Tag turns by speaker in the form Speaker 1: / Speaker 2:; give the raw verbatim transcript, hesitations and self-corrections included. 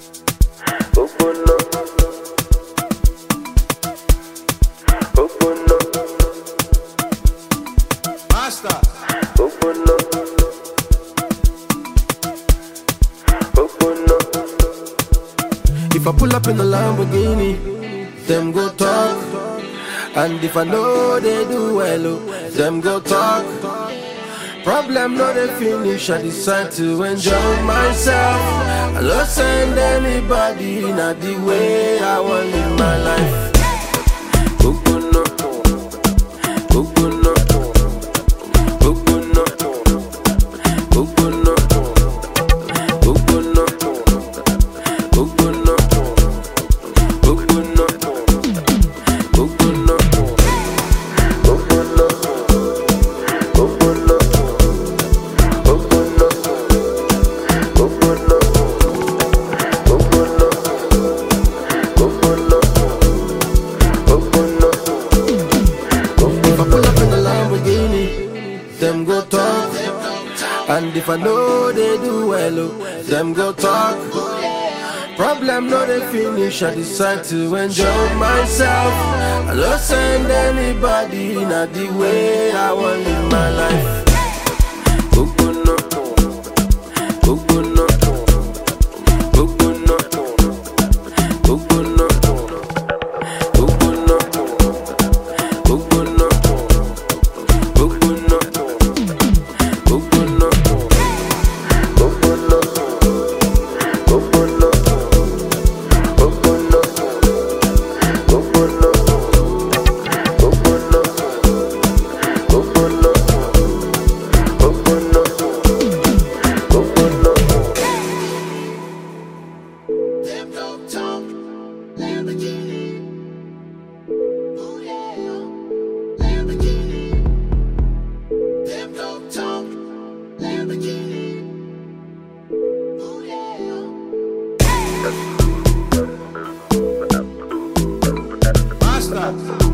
Speaker 1: Open up. Open up.
Speaker 2: Master.
Speaker 1: Open up. Open up.
Speaker 3: If I pull up in a Lamborghini, them go talk. And if I know they do well, oh, them go talk. Problem no they finish, I decide to enjoy myself. I don't send anybody, not the way I want to live my life.
Speaker 1: Open up. Open up. Open up. Open up. Open up. Open up. Open up. Open up. Open up. Open up. Open up. Open up. Open up. Open up. Open up.
Speaker 3: If I pull up in a Lamborghini, them go talk. And if I know they do well, oh, them go talk. Problem no they finish, I decide to enjoy myself. I don't send anybody, not the way I want to live my life.
Speaker 1: Open up. Open up. Open up. Open up. Open up. Open up. Open up. Open up. Open up. Open up. Open up. Open up. Open up. Open up. Open up. Open up.
Speaker 2: Them don't talk. Lamborghini. Oh yeah. Lamborghini. Them don't talk. Lamborghini. Oh yeah. Master.